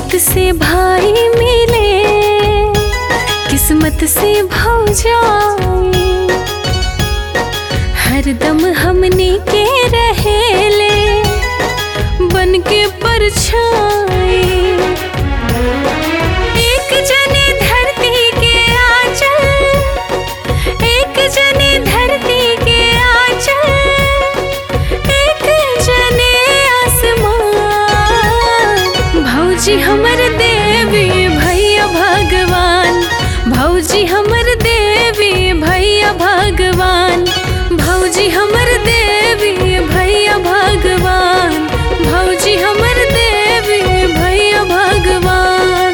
किस्मत से भाई मिले, किस्मत से भौजाई, हरदम हमने के रहेले बन के परछाई। एक जने धरती के आंचल, एक जने धरती के आंचल, एक जने आसमान। भौजी हमर देवी भैया भगवान, भौजी हमर देवी भैया भगवान, भौजी हमर देवी भैया भगवान, भौजी हमर देवी भैया भगवान।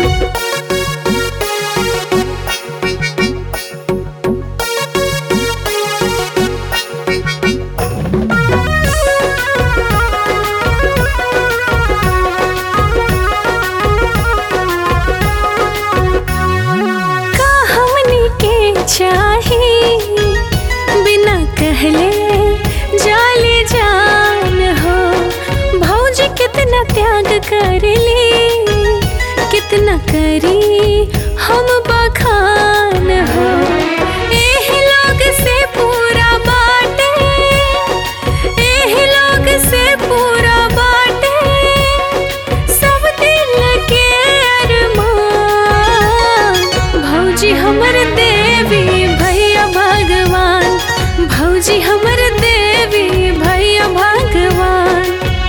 का हमनी के चाही बिना कहले जाले जान हो। भौजी कितना त्याग करली, कितना करी हम बखान हो। एही लोग से पूरा बाटे, एही लोग से पूरा बाटे सब दिल के अरमान। भौजी हमर देवी भैया भगवान, भौजी हमर देवी भैया भगवान।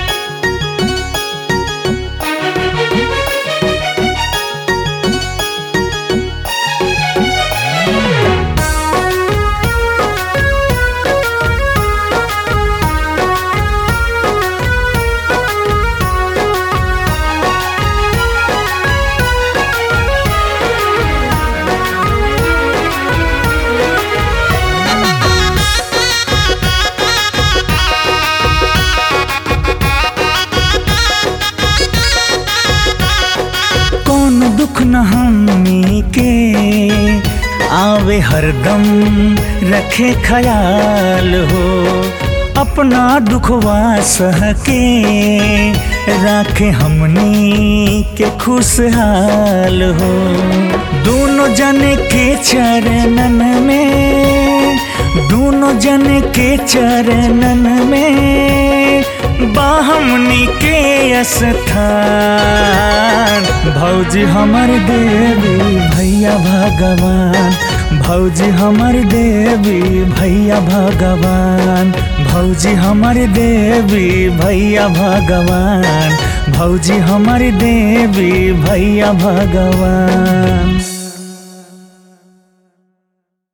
दुख न हमनी के आवे हरदम रखे ख्याल हो। अपना दुखवा सह के राखे हमनी के खुशहाल हो। दोनों जने के चरणन में, दोनों जने के चरणन में बाहमनी के स्थान। भौजी हमर देवी भैया भगवान, भौजी हमर देवी भैया भगवान, भौजी हमर देवी भैया भगवान, भौजी हमर देवी भैया भगवान।